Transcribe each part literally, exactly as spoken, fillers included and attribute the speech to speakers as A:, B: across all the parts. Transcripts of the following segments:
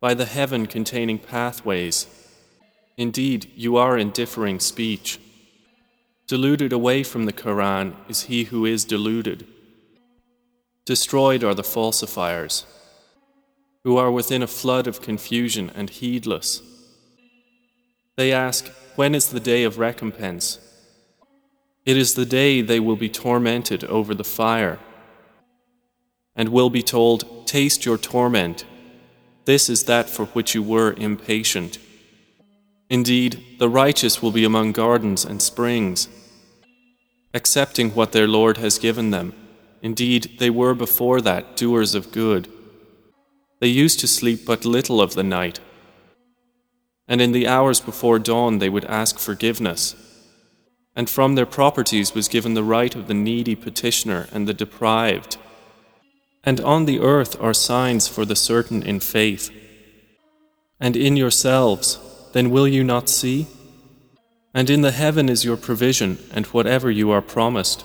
A: by the heaven containing pathways. Indeed, you are in differing speech. Deluded away from the Quran is he who is deluded. Destroyed are the falsifiers, who are within a flood of confusion and heedless. They ask, when is the day of recompense? It is the day they will be tormented over the fire, and will be told, taste your torment. This is that for which you were impatient. Indeed, the righteous will be among gardens and springs, accepting what their Lord has given them. Indeed, they were before that doers of good. They used to sleep but little of the night, and in the hours before dawn they would ask forgiveness. And from their properties was given the right of the needy petitioner and the deprived. And on the earth are signs for the certain in faith. And in yourselves, then will you not see? And in the heaven is your provision and whatever you are promised.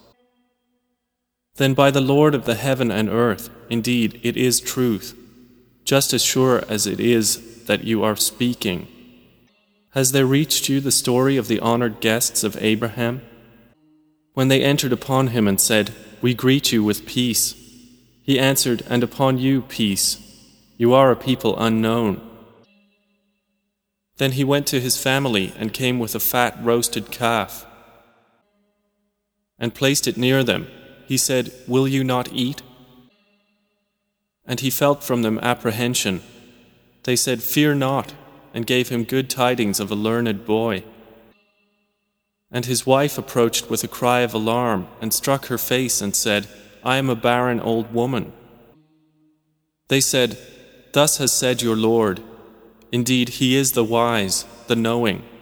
A: Then by the Lord of the heaven and earth, indeed it is truth, just as sure as it is that you are speaking. Has there reached you the story of the honored guests of Abraham? When they entered upon him and said, we greet you with peace, he answered, and upon you peace. You are a people unknown. Then he went to his family and came with a fat roasted calf and placed it near them. He said, will you not eat? And he felt from them apprehension. They said, fear not, and gave him good tidings of a learned boy. And his wife approached with a cry of alarm and struck her face and said, I am a barren old woman. They said, thus has said your Lord, indeed he is the wise, the knowing.